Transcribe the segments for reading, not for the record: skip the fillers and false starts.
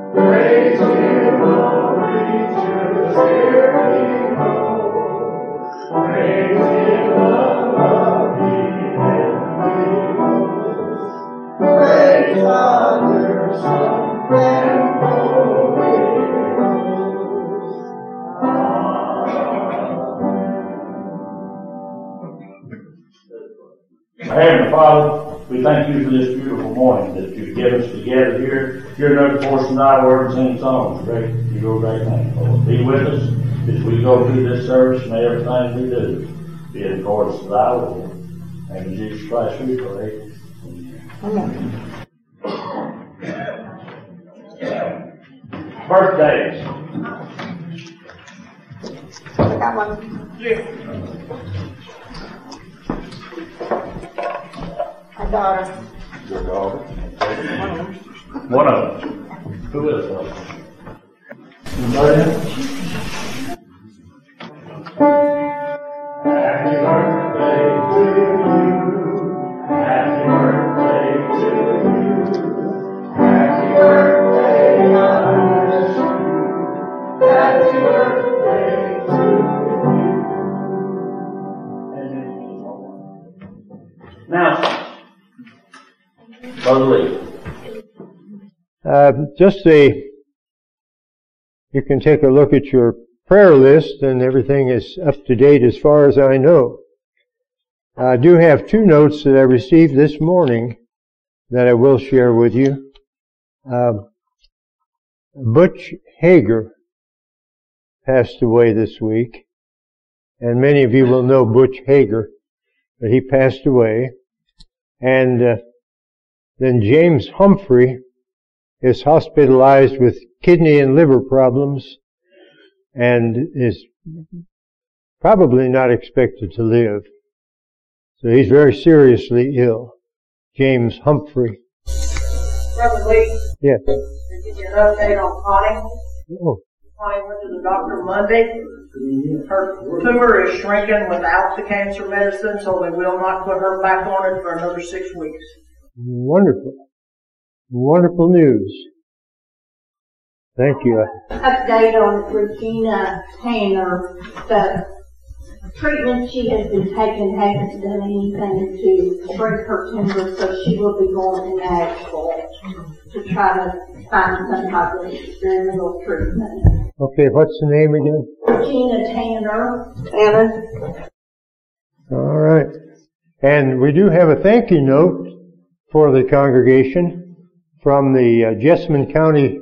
Praise Him, all creatures here below. Praise Him above the heavenly hosts. Praise Father, Son, and Holy Ghost. Heavenly Father, we thank you for this beautiful morning that you've given us together here. Hear another portion of thy word and sing songs. Great, you go great name, Lord. Be with us as we go through this service. May everything we do be in accordance with thy will. And in Jesus Christ we pray. Amen. Birthdays. Got one. Yeah. My daughter. Your daughter. One of them. Who is it? Anybody else? Happy birthday to you. Happy birthday to you. Happy birthday, God bless you. Happy birthday to you. Now, Brother Lee. You can take a look at your prayer list, and everything is up to date as far as I know. I do have 2 notes that I received this morning that I will share with you. Butch Hager passed away this week, and many of you will know Butch Hager, but he passed away. And then James Humphrey is hospitalized with kidney and liver problems and is probably not expected to live. So he's very seriously ill. James Humphrey. Brother Lee? Yes. Did you get an update on Connie? Oh. Connie went to the doctor Monday. Her tumor is shrinking without the cancer medicine, so they will not put her back on it for another 6 weeks. Wonderful. Wonderful news. Thank you. Update on Regina Tanner. The treatment she has been taking hasn't done anything to shrink her tumor, so she will be going to Nashville to try to find some type of experimental treatment. Okay, what's the name again? Regina Tanner. All right. And we do have a thank you note for the congregation from the Jessamine County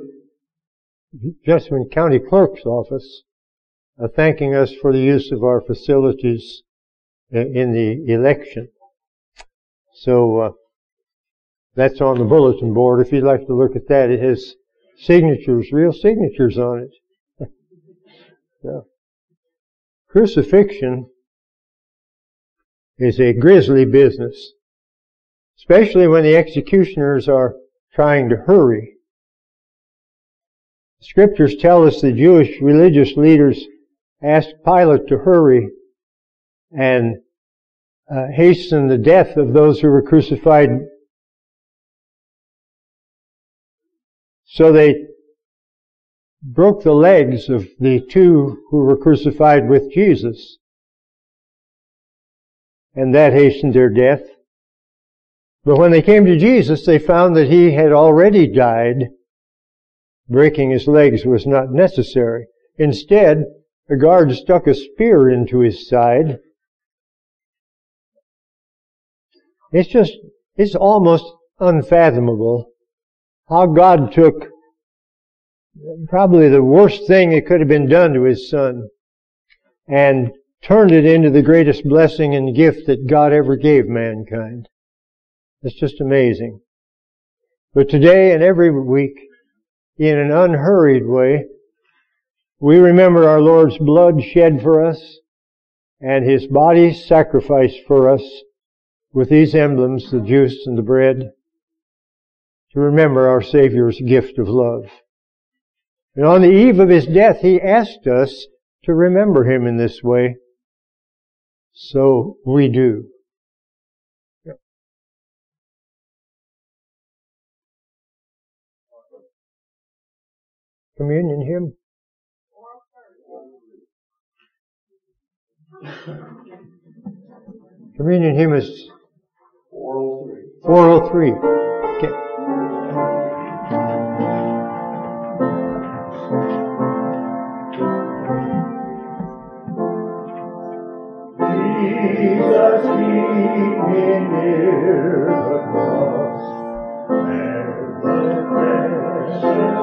Clerk's Office, thanking us for the use of our facilities in the election. So that's on the bulletin board. If you'd like to look at that, it has signatures, real signatures on it. So, crucifixion is a grisly business, especially when the executioners are trying to hurry. Scriptures tell us the Jewish religious leaders asked Pilate to hurry and hasten the death of those who were crucified. So they broke the legs of the 2 who were crucified with Jesus, and that hastened their death. But when they came to Jesus, they found that he had already died. Breaking his legs was not necessary. Instead, the guard stuck a spear into his side. It's almost unfathomable how God took probably the worst thing that could have been done to his son and turned it into the greatest blessing and gift that God ever gave mankind. It's just amazing. But today and every week, in an unhurried way, we remember our Lord's blood shed for us and His body sacrificed for us with these emblems, the juice and the bread, to remember our Savior's gift of love. And on the eve of His death, He asked us to remember Him in this way. So we do. communion hymn? Communion hymn is 403. Okay. Jesus, keep me near the cross, where the precious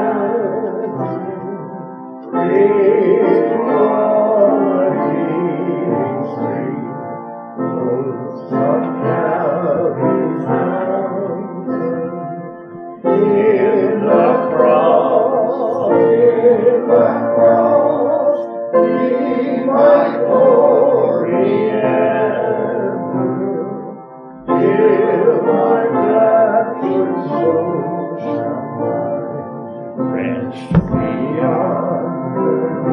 blood free from the healing stream, flows from Calvary's mountain. In the cross, be my glory ever, till my raptured soul shall rise, wrenched beyond the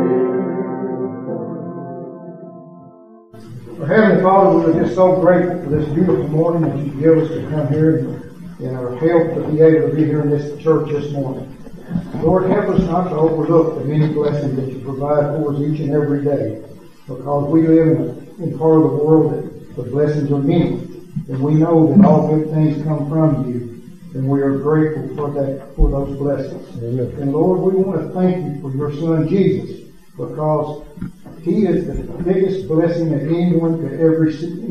river. Our Heavenly Father, we are just so grateful for this beautiful morning that you give us to come here and our help to be able to be here in this church this morning. Lord, help us not to overlook the many blessings that you provide for us each and every day, because we live in part of the world that the blessings are many, and we know that all good things come from you, and we are grateful for those blessings. Amen. And Lord, we want to thank you for your Son Jesus, because he is the biggest blessing that anyone could ever receive.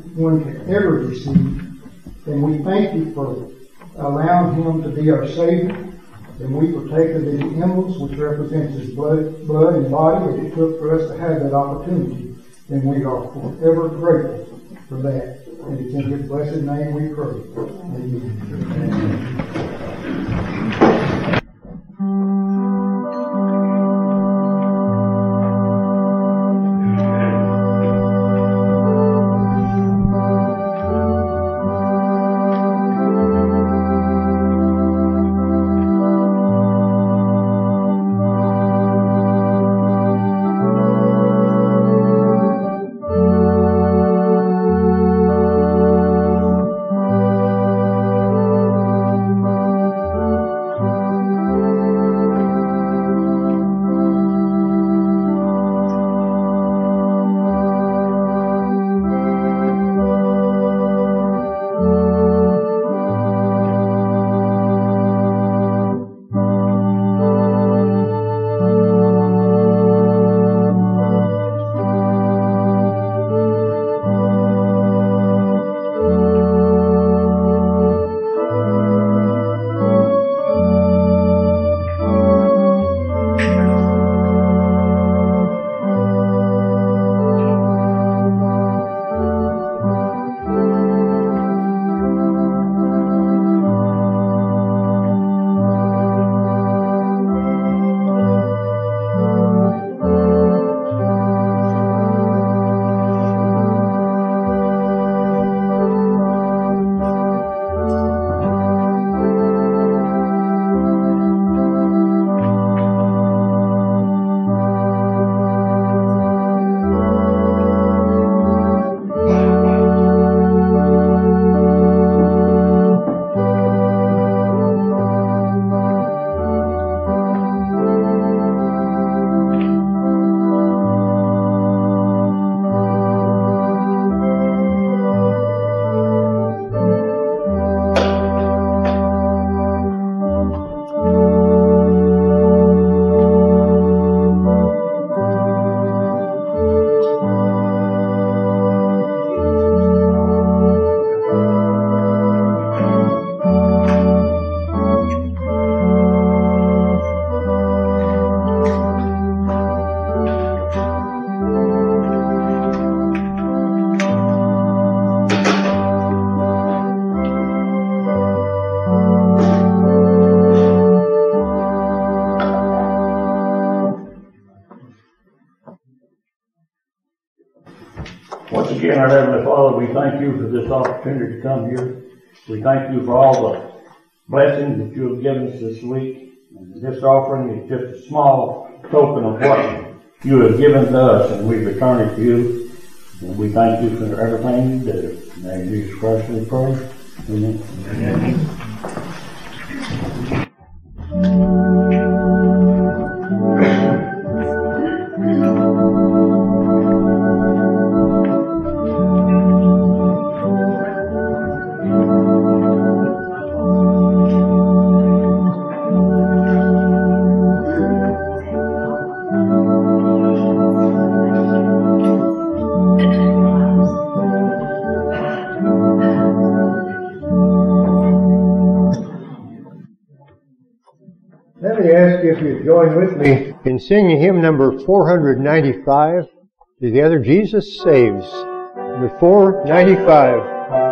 And we thank you for allowing him to be our Savior. And we partake of the emblems, which represents his blood and body that it took for us to have that opportunity. And we are forever grateful for that. And it's in his blessed name we pray. Amen. Once again, our Heavenly Father, we thank you for this opportunity to come here. We thank you for all the blessings that you have given us this week. And this offering is just a small token of what you have given to us, and we return it to you. And we thank you for everything you do. In the name of Jesus Christ we pray. Amen. Amen. Let me ask you if you'd join with me in singing hymn number 495, together, Jesus Saves. Number 495.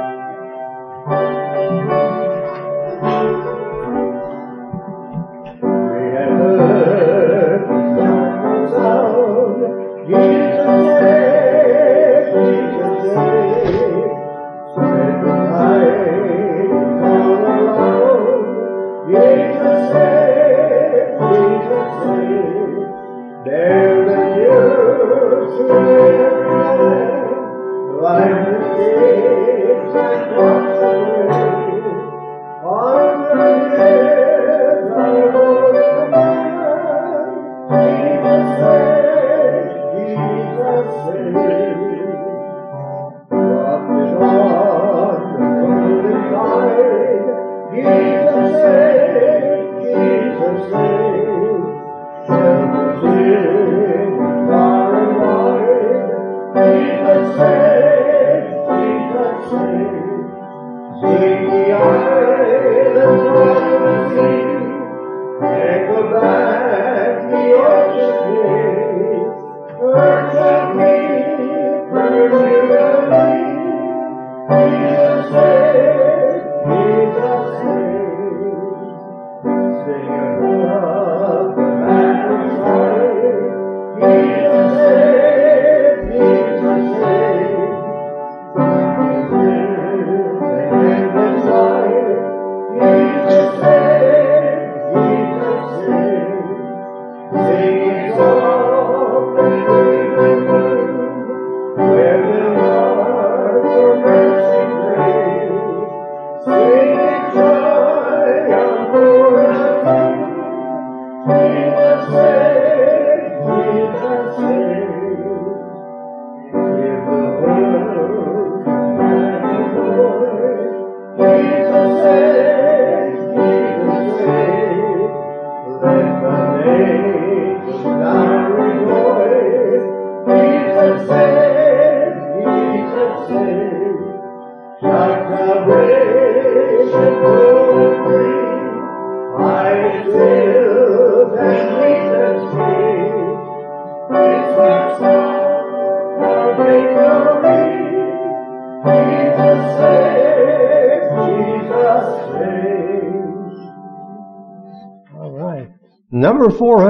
Number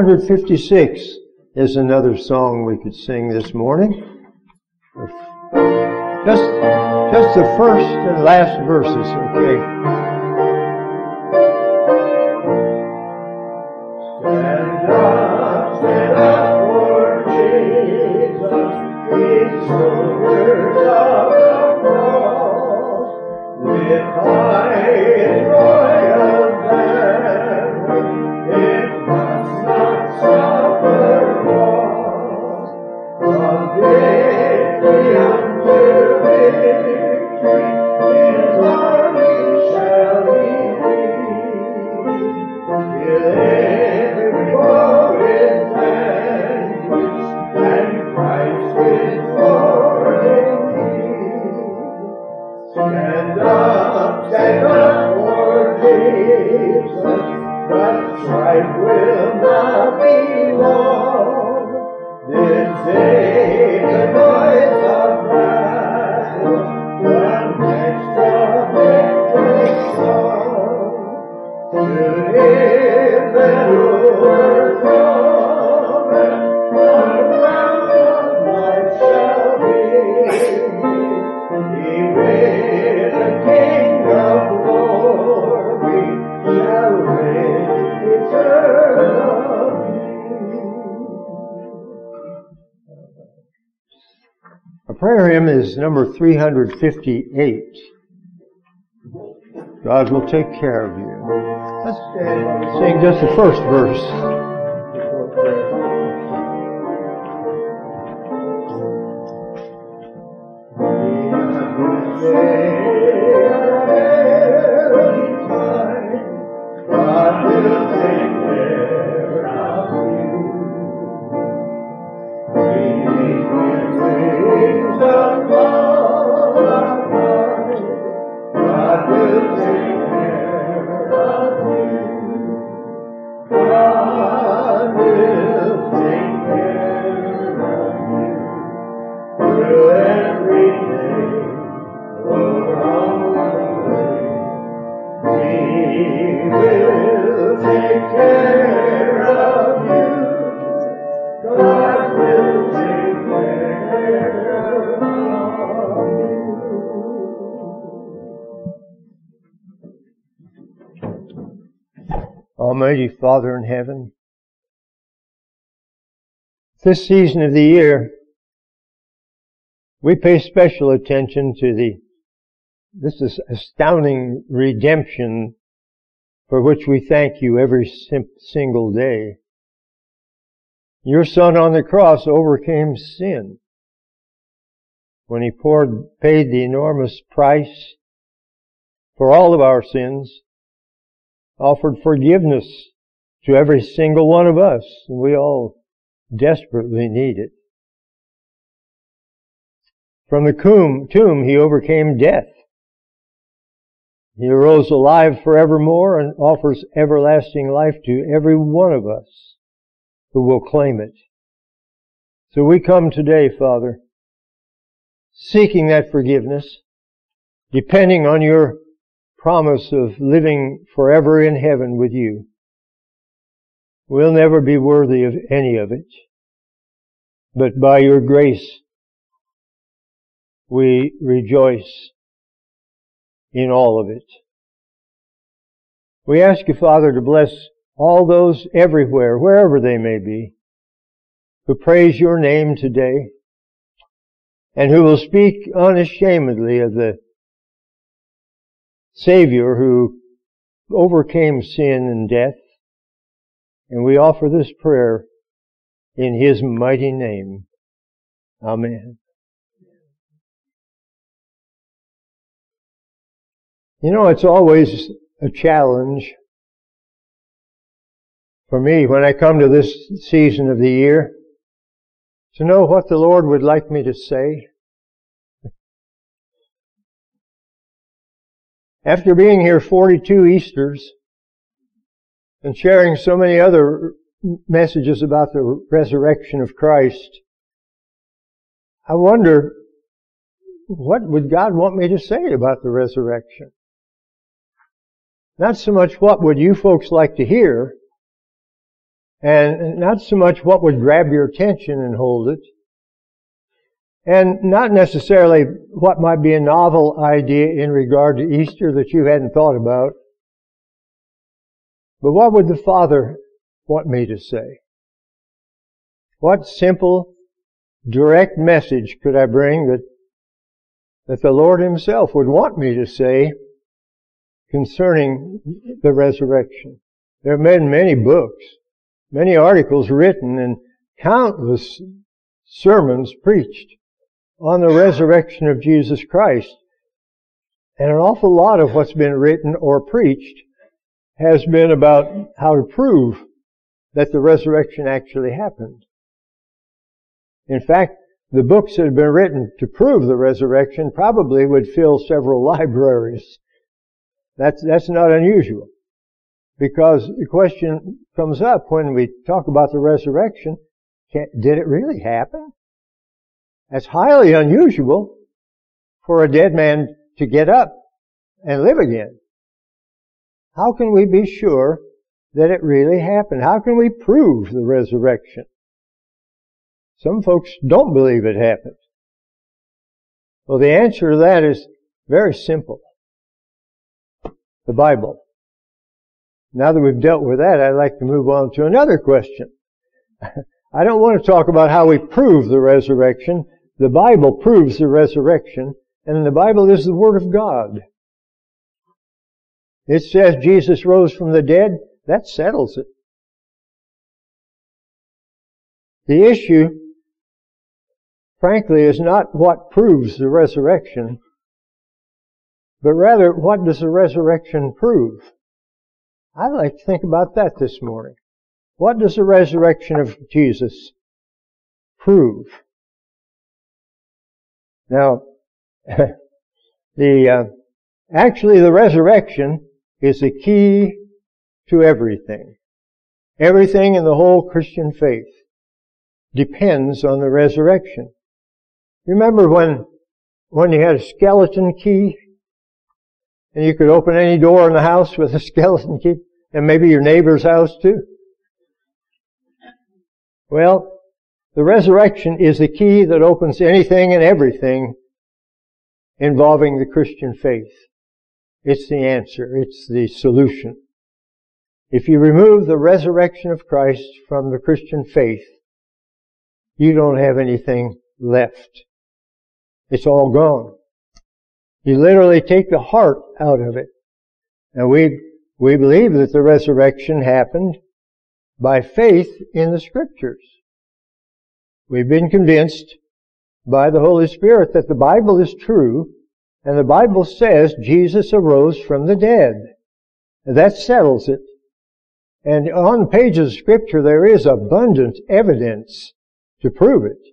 456 is another song we could sing this morning. Just the first and last verses, okay? Stand up for Jesus, He's soldiers of the cross, lift high in royal banner. It must not suffer loss, from victory unto victory, His army shall be free. Till every foe is vanquished, and Christ is Lord indeed. Stand up for Jesus, but strife will not be long. This day the noise of battle, the next the victory song. To him that overcometh, the crown of life shall be. He with the King of glory shall reign eternally. Our prayer hymn is number 358. God will take care of you. Let's sing just the first verse. God will take care of you. He with wings of love abide. God will take care of you. Father in heaven, this season of the year, we pay special attention to this is astounding redemption for which we thank you every single day. Your Son on the cross overcame sin when He paid the enormous price for all of our sins, offered forgiveness to every single one of us, and we all desperately need it. From the tomb, He overcame death. He arose alive forevermore and offers everlasting life to every one of us who will claim it. So we come today, Father, seeking that forgiveness, depending on your promise of living forever in heaven with you. We'll never be worthy of any of it, but by your grace we rejoice in all of it. We ask you, Father, to bless all those everywhere, wherever they may be, who praise your name today, and who will speak unashamedly of the Savior who overcame sin and death. And we offer this prayer in His mighty name. Amen. You know, it's always a challenge for me when I come to this season of the year to know what the Lord would like me to say. After being here 42 Easters and sharing so many other messages about the resurrection of Christ, I wonder, what would God want me to say about the resurrection? Not so much what would you folks like to hear, and not so much what would grab your attention and hold it, and not necessarily what might be a novel idea in regard to Easter that you hadn't thought about, but what would the Father want me to say? What simple, direct message could I bring that the Lord Himself would want me to say concerning the resurrection? There have been many books, many articles written, and countless sermons preached on the resurrection of Jesus Christ. And an awful lot of what's been written or preached has been about how to prove that the resurrection actually happened. In fact, the books that have been written to prove the resurrection probably would fill several libraries. That's not unusual, because the question comes up when we talk about the resurrection, did it really happen? That's highly unusual for a dead man to get up and live again. How can we be sure that it really happened? How can we prove the resurrection? Some folks don't believe it happened. Well, the answer to that is very simple. The Bible. Now that we've dealt with that, I'd like to move on to another question. I don't want to talk about how we prove the resurrection. The Bible proves the resurrection, and the Bible is the Word of God. It says Jesus rose from the dead. That settles it. The issue, frankly, is not what proves the resurrection, but rather, what does the resurrection prove? I'd like to think about that this morning. What does the resurrection of Jesus prove? Now, actually the resurrection is the key to everything. Everything in the whole Christian faith depends on the resurrection. Remember when you had a skeleton key, and you could open any door in the house with a skeleton key, and maybe your neighbor's house too? Well, the resurrection is the key that opens anything and everything involving the Christian faith. It's the answer. It's the solution. If you remove the resurrection of Christ from the Christian faith, you don't have anything left. It's all gone. You literally take the heart out of it. And we believe that the resurrection happened by faith in the Scriptures. We've been convinced by the Holy Spirit that the Bible is true, and the Bible says Jesus arose from the dead. That settles it. And on pages of Scripture there is abundant evidence to prove it.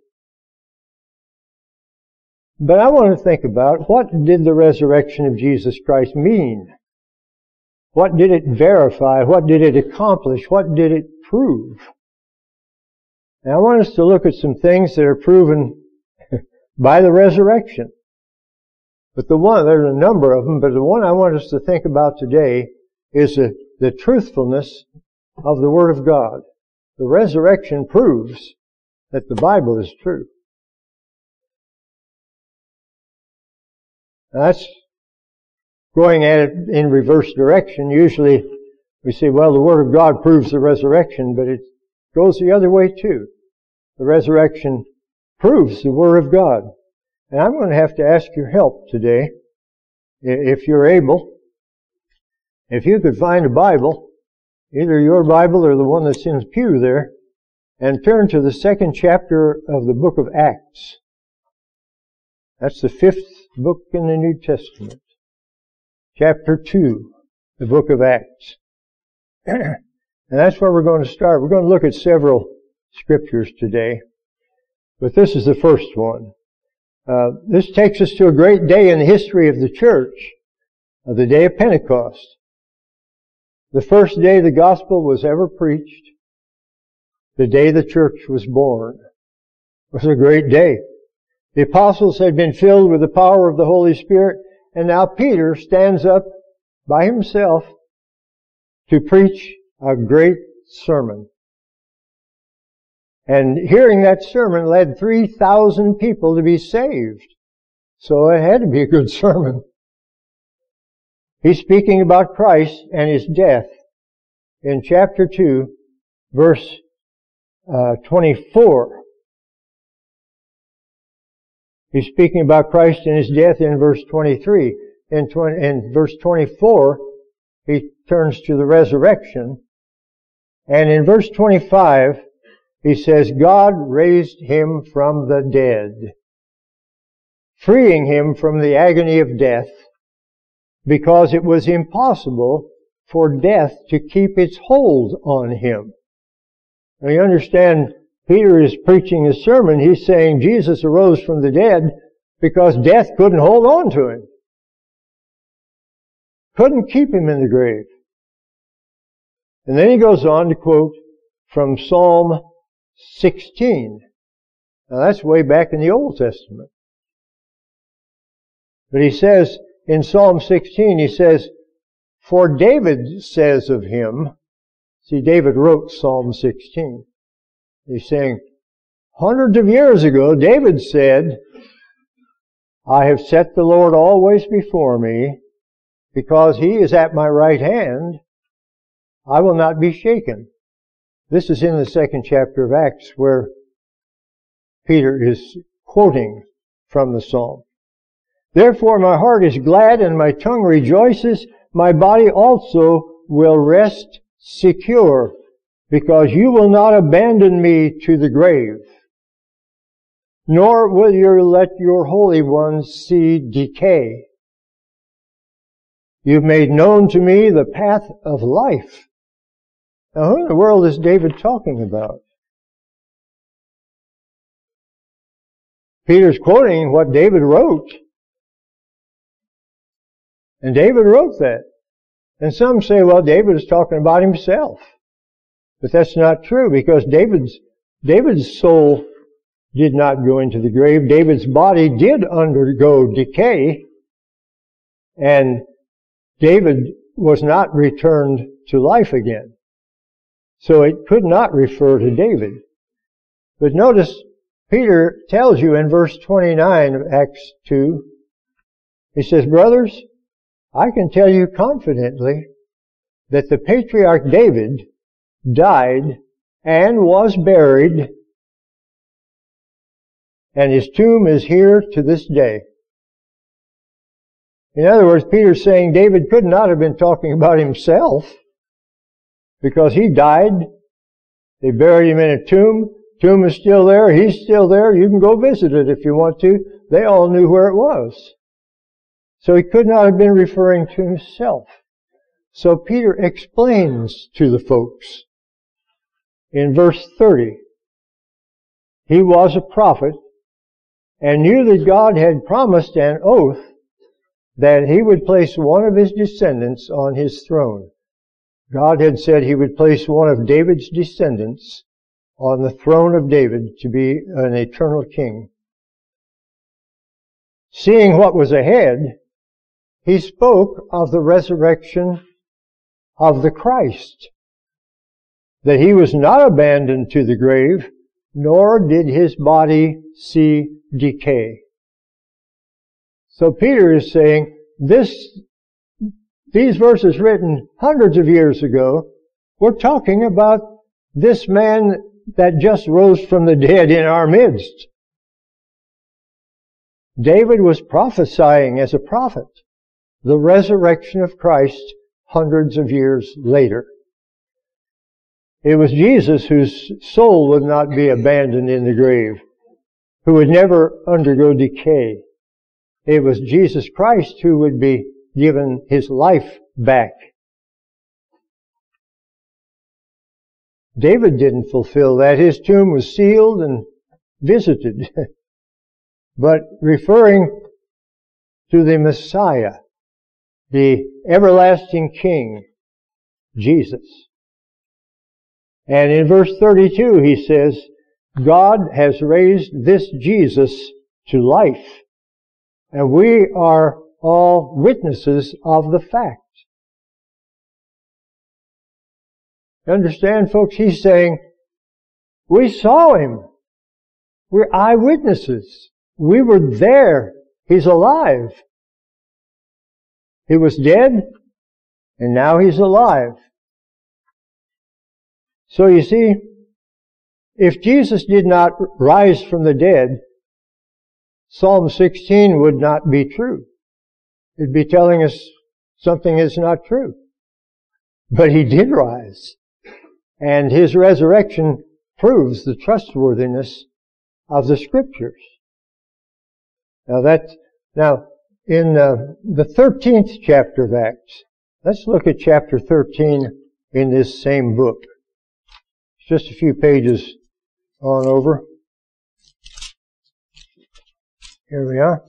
But I want to think about, what did the resurrection of Jesus Christ mean? What did it verify? What did it accomplish? What did it prove? And I want us to look at some things that are proven by the resurrection. But there's a number of them, but the one I want us to think about today is the truthfulness of the Word of God. The resurrection proves that the Bible is true. Now that's going at it in reverse direction. Usually we say, well, the Word of God proves the resurrection, but it goes the other way too. The resurrection proves the Word of God. And I'm going to have to ask your help today, if you're able. If you could find a Bible, either your Bible or the one that's in the pew there, and turn to the 2nd chapter of the book of Acts. That's the 5th book in the New Testament. Chapter 2, the book of Acts. And that's where we're going to start. We're going to look at several scriptures today, but this is the first one. This takes us to a great day in the history of the church, the day of Pentecost. The first day the gospel was ever preached, the day the church was born. It was a great day. The apostles had been filled with the power of the Holy Spirit, and now Peter stands up by himself to preach a great sermon. And hearing that sermon led 3,000 people to be saved. So it had to be a good sermon. He's speaking about Christ and His death in chapter 2, verse 24. He's speaking about Christ and His death in verse 23. In verse 24, he turns to the resurrection. And in verse 25, he says, God raised Him from the dead, freeing Him from the agony of death, because it was impossible for death to keep its hold on Him. Now you understand, Peter is preaching a sermon. He's saying Jesus arose from the dead because death couldn't hold on to Him. Couldn't keep Him in the grave. And then he goes on to quote from Psalm 16. Now that's way back in the Old Testament. But he says, in Psalm 16, he says, for David says of Him, see, David wrote Psalm 16. He's saying, hundreds of years ago, David said, I have set the Lord always before me, because He is at my right hand, I will not be shaken. This is in the 2nd chapter of Acts, where Peter is quoting from the psalm. Therefore my heart is glad and my tongue rejoices. My body also will rest secure, because You will not abandon me to the grave, nor will You let Your Holy One see decay. You've made known to me the path of life. Now, who in the world is David talking about? Peter's quoting what David wrote. And David wrote that. And some say, well, David is talking about himself. But that's not true, because David's soul did not go into the grave. David's body did undergo decay. And David was not returned to life again. So it could not refer to David. But notice, Peter tells you in verse 29 of Acts 2, he says, brothers, I can tell you confidently that the patriarch David died and was buried, and his tomb is here to this day. In other words, Peter's saying David could not have been talking about himself, because he died. They buried him in a tomb. Tomb is still there. He's still there. You can go visit it if you want to. They all knew where it was. So he could not have been referring to himself. So Peter explains to the folks in verse 30. He was a prophet and knew that God had promised an oath that he would place one of his descendants on his throne. God had said he would place one of David's descendants on the throne of David to be an eternal king. Seeing what was ahead, he spoke of the resurrection of the Christ, that he was not abandoned to the grave, nor did his body see decay. So Peter is saying, these verses written hundreds of years ago, we're talking about this man that just rose from the dead in our midst. David was prophesying as a prophet the resurrection of Christ hundreds of years later. It was Jesus whose soul would not be abandoned in the grave, who would never undergo decay. It was Jesus Christ who would be given his life back. David didn't fulfill that. His tomb was sealed and visited. But referring to the Messiah, the everlasting King, Jesus. And in verse 32 he says, God has raised this Jesus to life, and we are all witnesses of the fact. Understand, folks, he's saying, we saw him. We're eyewitnesses. We were there. He's alive. He was dead, and now he's alive. So you see, if Jesus did not rise from the dead, Psalm 16 would not be true. It'd be telling us something is not true. But he did rise. And his resurrection proves the trustworthiness of the Scriptures. Now in the 13th chapter of Acts, let's look at chapter 13 in this same book. It's just a few pages on over. Here we are.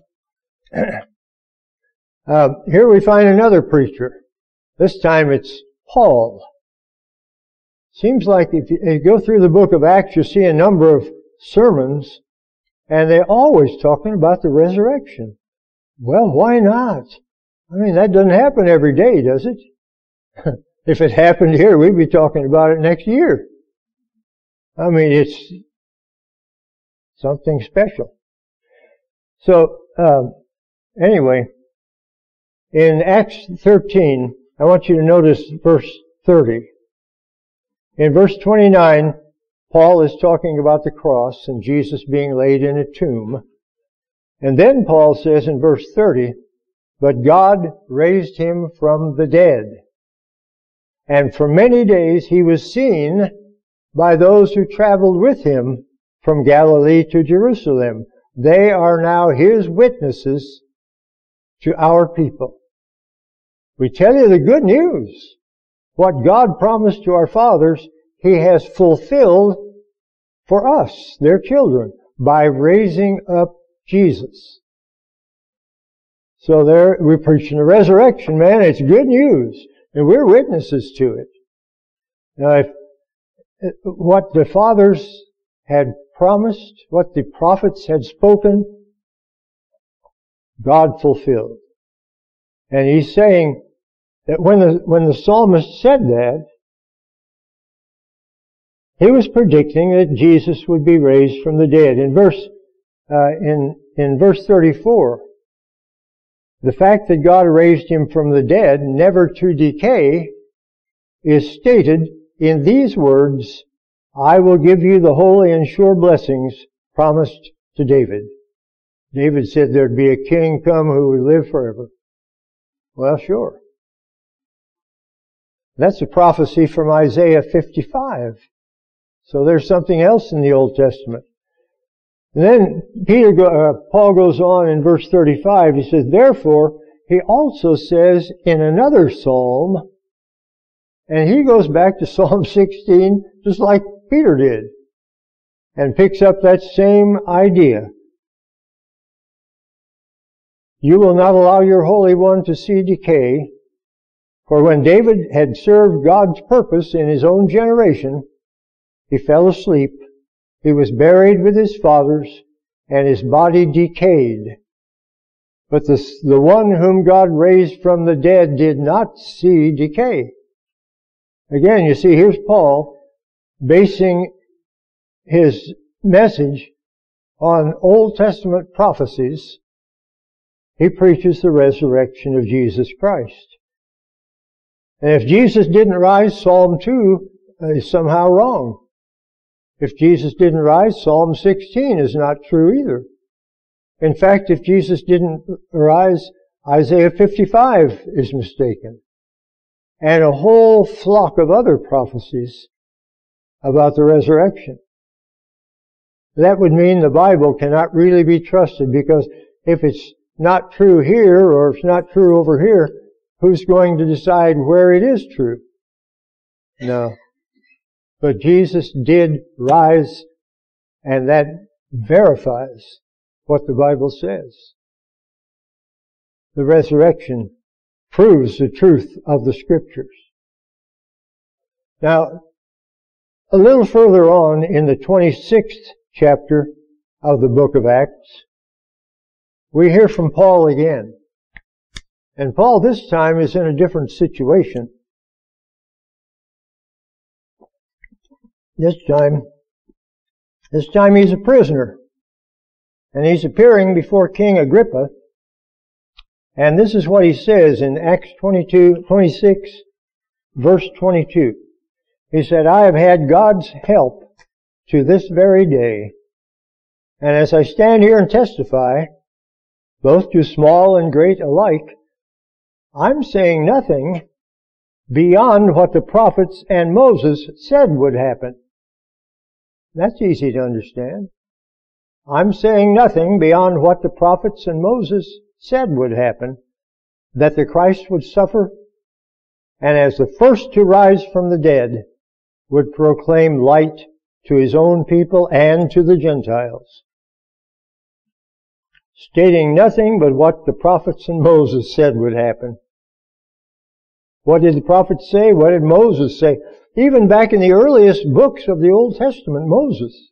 Here we find another preacher. This time it's Paul. Seems like if you go through the book of Acts, you see a number of sermons, and they're always talking about the resurrection. Well, why not? I mean, that doesn't happen every day, does it? If it happened here, we'd be talking about it next year. I mean, it's something special. So, anyway, in Acts 13, I want you to notice verse 30. In verse 29, Paul is talking about the cross and Jesus being laid in a tomb. And then Paul says in verse 30, but God raised him from the dead. And for many days he was seen by those who traveled with him from Galilee to Jerusalem. They are now his witnesses to our people. We tell you the good news. What God promised to our fathers, he has fulfilled for us, their children, by raising up Jesus. So there, we're preaching the resurrection, man. It's good news, and we're witnesses to it. Now, what the fathers had promised, what the prophets had spoken, God fulfilled. And he's saying that when the psalmist said that, he was predicting that Jesus would be raised from the dead. In verse 34, the fact that God raised him from the dead, never to decay, is stated in these words, I will give you the holy and sure blessings promised to David. David said there'd be a king come who would live forever. Well, sure. That's a prophecy from Isaiah 55. So there's something else in the Old Testament. And then Paul goes on in verse 35. He says, therefore, he also says in another psalm, and he goes back to Psalm 16 just like Peter did, and picks up that same idea. You will not allow your Holy One to see decay, for when David had served God's purpose in his own generation, he fell asleep, he was buried with his fathers, and his body decayed. But the one whom God raised from the dead did not see decay. Again, you see, here's Paul basing his message on Old Testament prophecies. He preaches the resurrection of Jesus Christ. And if Jesus didn't rise, Psalm 2 is somehow wrong. If Jesus didn't rise, Psalm 16 is not true either. In fact, if Jesus didn't rise, Isaiah 55 is mistaken. And a whole flock of other prophecies about the resurrection. That would mean the Bible cannot really be trusted, because if it's not true here or it's not true over here, who's going to decide where it is true? No. But Jesus did rise, and that verifies what the Bible says. The resurrection proves the truth of the Scriptures. Now, a little further on in the 26th chapter of the book of Acts, we hear from Paul again. And Paul this time is in a different situation. This time he's a prisoner. And he's appearing before King Agrippa. And this is what he says in Acts 26, verse 22. He said, I have had God's help to this very day. And as I stand here and testify, both to small and great alike, I'm saying nothing beyond what the prophets and Moses said would happen. That's easy to understand. I'm saying nothing beyond what the prophets and Moses said would happen, that the Christ would suffer, and as the first to rise from the dead, would proclaim light to his own people and to the Gentiles. Stating nothing but what the prophets and Moses said would happen. What did the prophets say? What did Moses say? Even back in the earliest books of the Old Testament, Moses,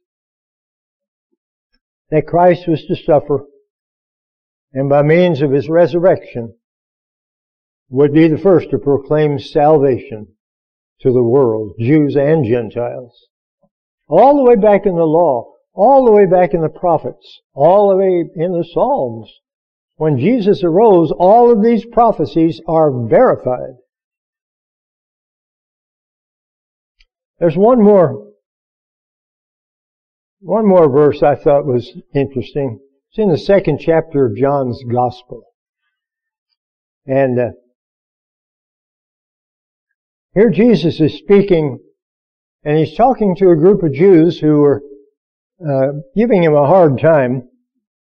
that Christ was to suffer, and by means of his resurrection would be the first to proclaim salvation to the world, Jews and Gentiles. All the way back in the law, all the way back in the prophets, all the way in the Psalms. When Jesus arose, all of these prophecies are verified. There's one more verse I thought was interesting. It's in the 2nd chapter of John's Gospel. And here Jesus is speaking, and he's talking to a group of Jews who were giving him a hard time.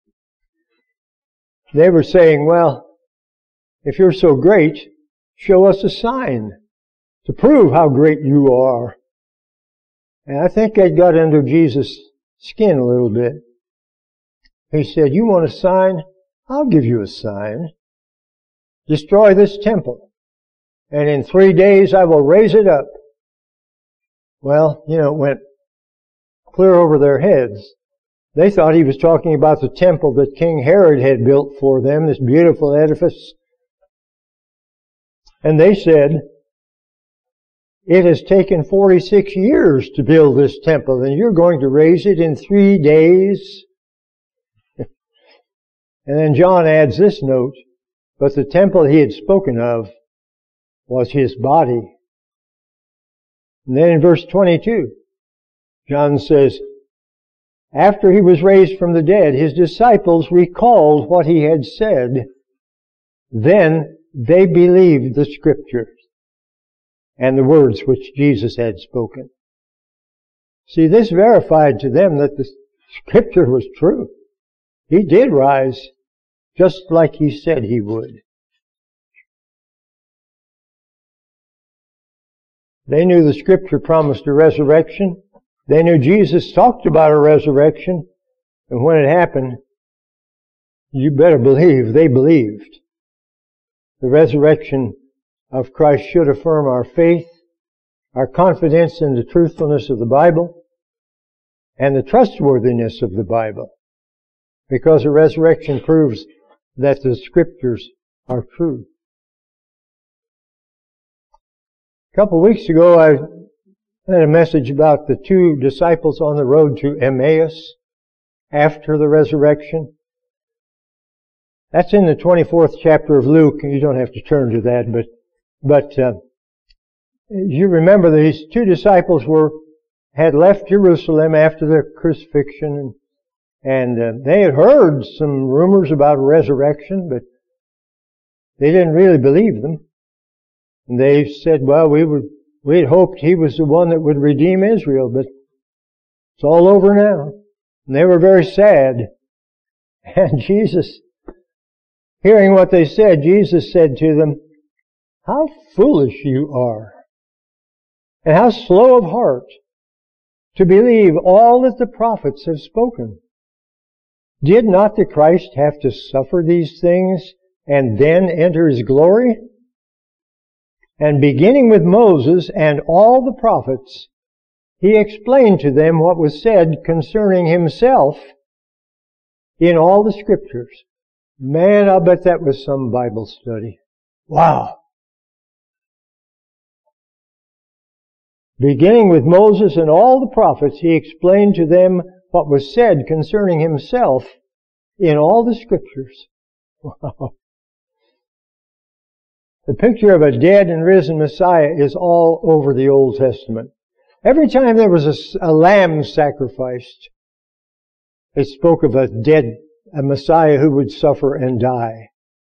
They were saying, well, if you're so great, show us a sign to prove how great you are. And I think that got under Jesus' skin a little bit. He said, you want a sign? I'll give you a sign. Destroy this temple, and in 3 days I will raise it up. Well, it went clear over their heads. They thought he was talking about the temple that King Herod had built for them, this beautiful edifice. And they said, it has taken 46 years to build this temple, and you're going to raise it in 3 days? And then John adds this note, but the temple he had spoken of was his body. And then in verse 22, John says, after he was raised from the dead, his disciples recalled what he had said. Then they believed the Scriptures and the words which Jesus had spoken. See, this verified to them that the Scripture was true. He did rise just like he said he would. They knew the Scripture promised a resurrection. They knew Jesus talked about a resurrection. And when it happened, you better believe they believed. The resurrection of Christ should affirm our faith, our confidence in the truthfulness of the Bible, and the trustworthiness of the Bible. Because the resurrection proves that the Scriptures are true. A couple of weeks ago, I had a message about the two disciples on the road to Emmaus after the resurrection. That's in the 24th chapter of Luke. You don't have to turn to that, but you remember these two disciples had left Jerusalem after their crucifixion, and they had heard some rumors about a resurrection, but they didn't really believe them. And they said, well, we had hoped he was the one that would redeem Israel, but it's all over now. And they were very sad. And Jesus, hearing what they said, Jesus said to them, how foolish you are, and how slow of heart to believe all that the prophets have spoken. Did not the Christ have to suffer these things and then enter His glory? And beginning with Moses and all the prophets, He explained to them what was said concerning Himself in all the Scriptures. Man, I'll bet that was some Bible study. Wow! Beginning with Moses and all the prophets, He explained to them what was said concerning Himself in all the Scriptures. Wow! The picture of a dead and risen Messiah is all over the Old Testament. Every time there was a lamb sacrificed, it spoke of a Messiah who would suffer and die.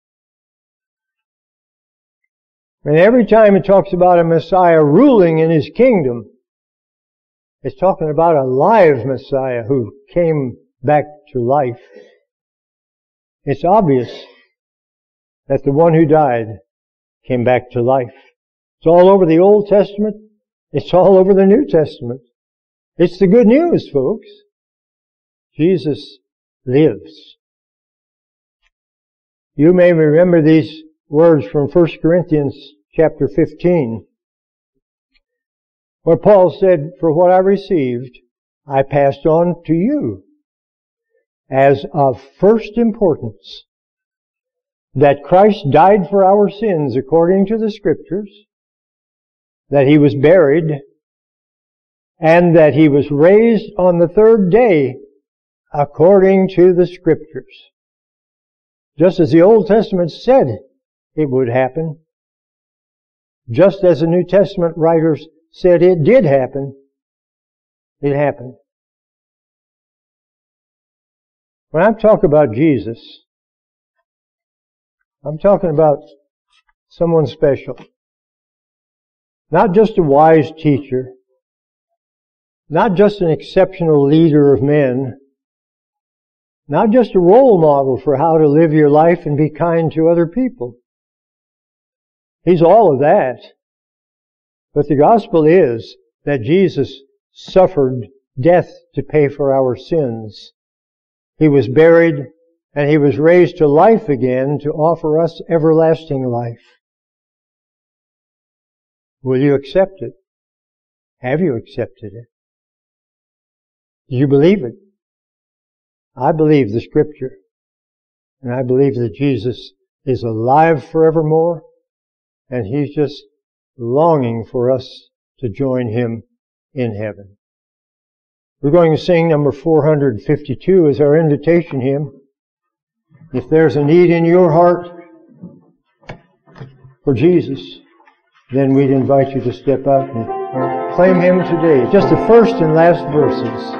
And every time it talks about a Messiah ruling in His kingdom, it's talking about a live Messiah who came back to life. It's obvious that the one who died came back to life. It's all over the Old Testament. It's all over the New Testament. It's the good news, folks. Jesus lives. You may remember these words from 1 Corinthians chapter 15, where Paul said, for what I received, I passed on to you as of first importance, that Christ died for our sins according to the Scriptures, that He was buried, and that He was raised on the third day according to the Scriptures. Just as the Old Testament said it would happen, just as the New Testament writers said it did happen, it happened. When I talk about Jesus, I'm talking about someone special. Not just a wise teacher. Not just an exceptional leader of men. Not just a role model for how to live your life and be kind to other people. He's all of that. But the gospel is that Jesus suffered death to pay for our sins. He was buried, and He was raised to life again to offer us everlasting life. Will you accept it? Have you accepted it? Do you believe it? I believe the Scripture. And I believe that Jesus is alive forevermore, and He's just longing for us to join Him in heaven. We're going to sing number 452 as our invitation hymn. If there's a need in your heart for Jesus, then we'd invite you to step out and proclaim Him today. Just the first and last verses.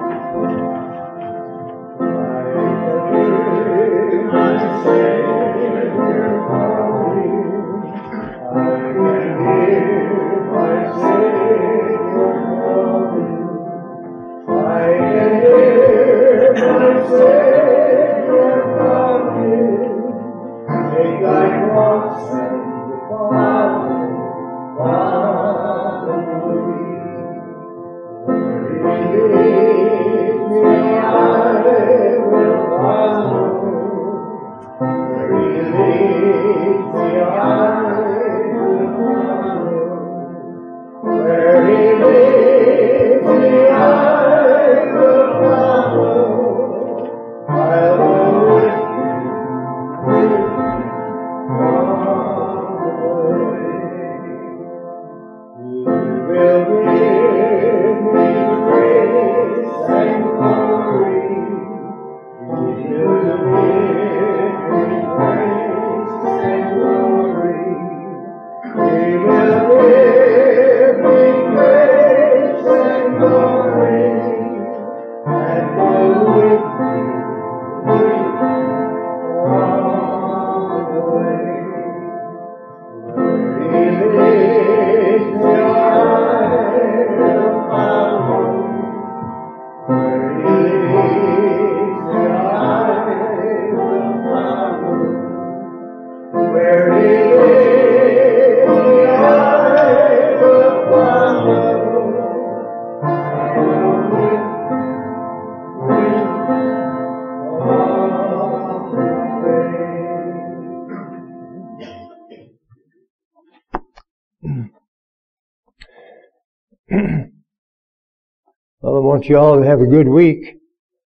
Well, I want you all to have a good week.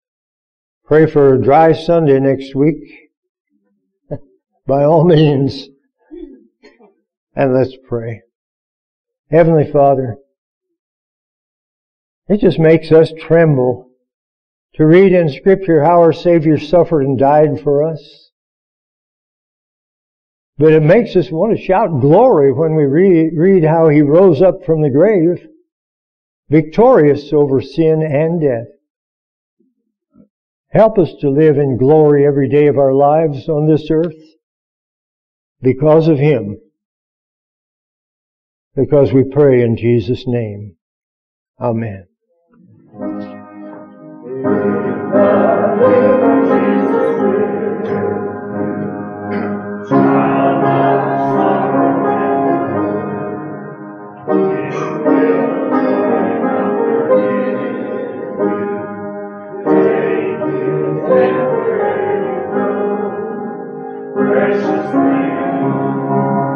Pray for a dry Sunday next week. By all means. And let's pray. Heavenly Father, it just makes us tremble to read in Scripture how our Savior suffered and died for us. But it makes us want to shout glory when we read how He rose up from the grave, victorious over sin and death. Help us to live in glory every day of our lives on this earth because of Him. Because we pray in Jesus' name. Amen. Precious name.